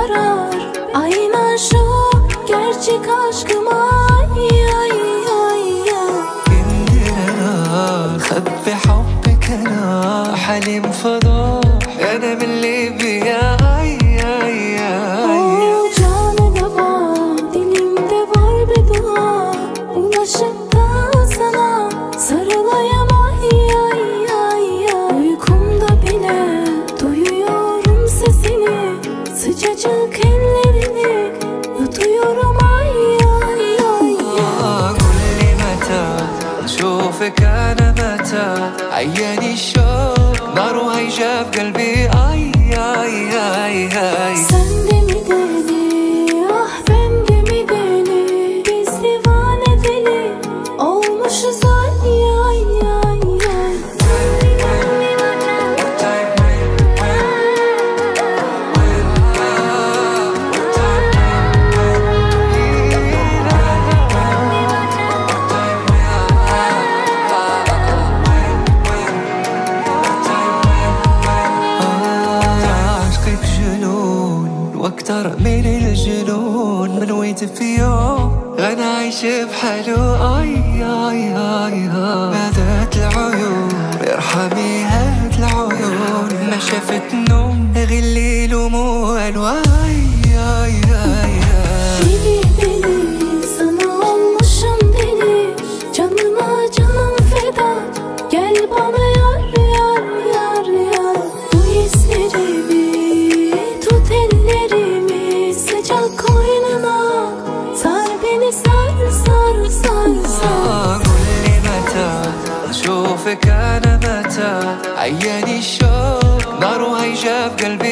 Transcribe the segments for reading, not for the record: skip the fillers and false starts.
yarar. Aynen şu gerçek aşkıma. خبي حبك انا حليم فضوح انا من ليبيا. Canıda var, dilimde var bir dua. Ulaşıp da sana sarılayım Uykumda bile duyuyorum sesini, sıcacık ellerini yutuyorum قولي متى اشوفك انا متى عياني الشوق نار وهيجة في قلبي. Sen de mi deli, ah ben de mi deli, biz divane deli olmuşuz واكتر من الجنون من ويت في يوم انا عايش بحاله. ماذات العيون ارحمي هات العيون ما شافت نوم غير الليل وموال. Deli deli sana olmuşum deli, canıma canım feda. Gel bana yar. Bu hislerimi tut, ellerimi sıcak koynuna sar beni, sar. قولي متى اشوفك انا متى عياني الشوق نار وهيجة في قلبي.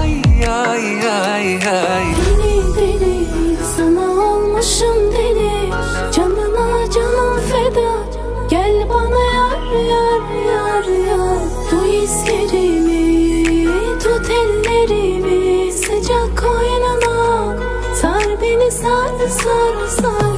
Deli deli sana olmuşum deli, canıma canım feda. Gel bana yar. Bu hislerimi tut, ellerimi sıcak koynuna sar beni, sar.